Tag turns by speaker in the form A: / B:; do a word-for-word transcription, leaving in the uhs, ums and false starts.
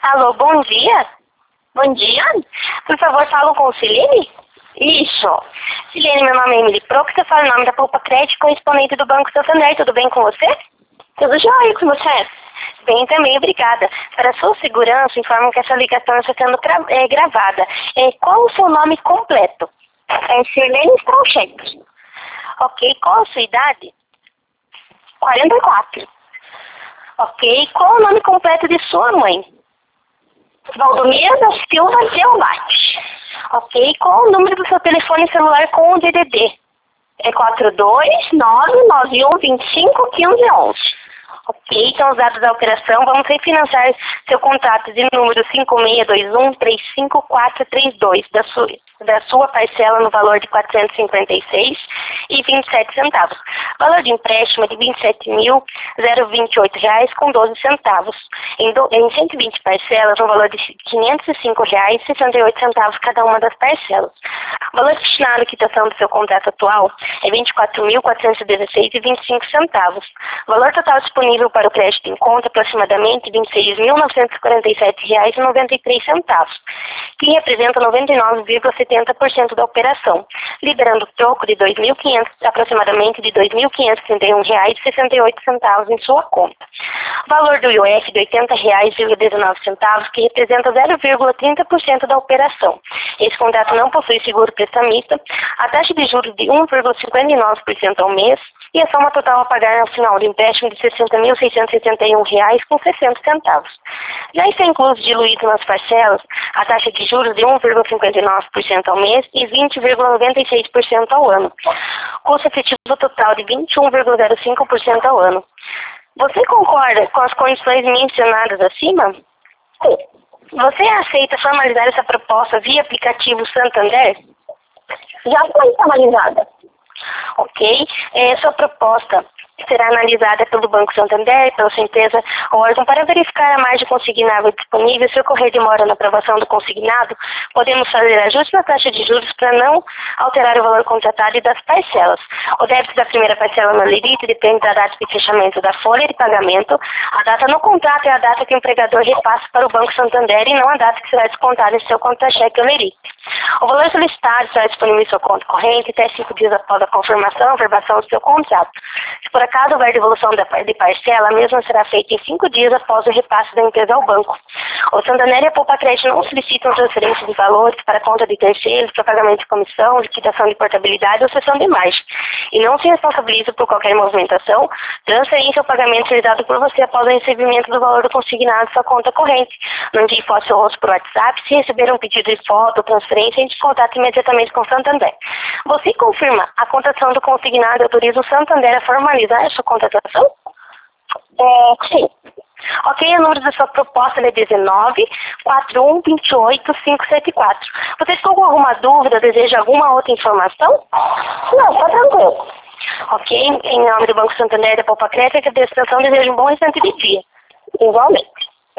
A: Alô, bom dia.
B: Bom dia.
A: Por favor, falo com o Silene?
B: Isso.
A: Silene, meu nome é Emily Pro, que você fala o nome da Poupa Crédito, correspondente do Banco Santander. Tudo bem com você?
B: Tudo jóia com você?
A: Bem também, obrigada. Para sua segurança, informo que essa ligação está sendo gra é, gravada. É, qual o seu nome completo?
B: É Sirlene Strauchek.
A: Ok, qual a sua idade?
B: quarenta e quatro.
A: Ok, qual o nome completo de sua mãe?
B: Valdomira da Silva Deolate.
A: Ok, qual o número do seu telefone celular com o D D D?
B: É quatro dois nove nove um dois cinco um cinco um um.
A: Ok, então os dados da operação, vamos refinanciar seu contrato de número cinco seis dois um três cinco quatro três dois da sua, da sua parcela no valor de quatrocentos e cinquenta e seis reais e vinte e sete centavos. Valor de empréstimo é de vinte e sete mil vinte e oito reais com doze centavos. Em, do, em cento e vinte parcelas, no valor de quinhentos e cinco reais e sessenta e oito centavos cada uma das parcelas. O valor destinado à quitação do seu contrato atual é vinte e quatro mil quatrocentos e dezesseis reais e vinte e cinco centavos. O valor total disponível para o crédito em conta é aproximadamente vinte e seis mil novecentos e quarenta e sete reais e noventa e três centavos, que representa noventa e nove vírgula setenta por cento da operação, liberando troco de dois mil e quinhentos, aproximadamente de dois mil quinhentos e trinta e um reais e sessenta e oito centavos em sua conta. O valor do I O F de oitenta reais e dezenove centavos, que representa zero vírgula trinta por cento da operação. Esse contrato não possui seguro prestamista, a taxa de juros de um vírgula cinquenta e nove por cento ao mês e a soma total a pagar ao final do empréstimo de sessenta mil seiscentos e setenta e um reais com sessenta centavos. Já está incluso diluído nas parcelas a taxa de juros de um vírgula cinquenta e nove por cento ao mês e vinte vírgula noventa e seis por cento ao ano. Custo efetivo total de vinte e um vírgula zero cinco por cento ao ano. Você concorda com as condições mencionadas acima?
B: Sim.
A: Você aceita formalizar essa proposta via aplicativo Santander?
B: Já foi formalizada.
A: Ok. É, sua proposta será analisada pelo Banco Santander, pela sua empresa ou órgão para verificar a margem consignável disponível. Se ocorrer demora na aprovação do consignado, podemos fazer ajustes na taxa de juros para não alterar o valor contratado e das parcelas. O débito da primeira parcela no limite depende da data de fechamento da folha de pagamento. A data no contrato é a data que o empregador repassa para o Banco Santander e não a data que será descontada em seu contra-cheque ou lerite. O valor solicitado será disponível em sua conta corrente até cinco dias após a confirmação, a verbação do seu contrato. Se por acaso houver devolução de parcela, a mesma será feita em cinco dias após o repasse da empresa ao banco. O Santander e a Poupa Crédito não solicitam transferência de valores para conta de terceiros, para pagamento de comissão, liquidação de portabilidade ou cessão de margem. E não se responsabiliza por qualquer movimentação, transferência ou pagamento realizado por você após o recebimento do valor do consignado em sua conta corrente. Não envie foto seu rosto por WhatsApp. Se receber um pedido de foto ou transferência, entre em contato imediatamente com o Santander. Você confirma a contratação do consignado e autoriza o Santander a formalizar a sua contratação?
B: É, sim.
A: Ok, o número da sua proposta é dezenove, quatro um dois oito, cinco sete quatro. Você ficou com alguma dúvida, deseja alguma outra informação?
B: Não, tá tranquilo.
A: Ok, em nome do Banco Santander e da Poupa Crédito, que a atenção deseja um bom restante de dia.
B: Igualmente.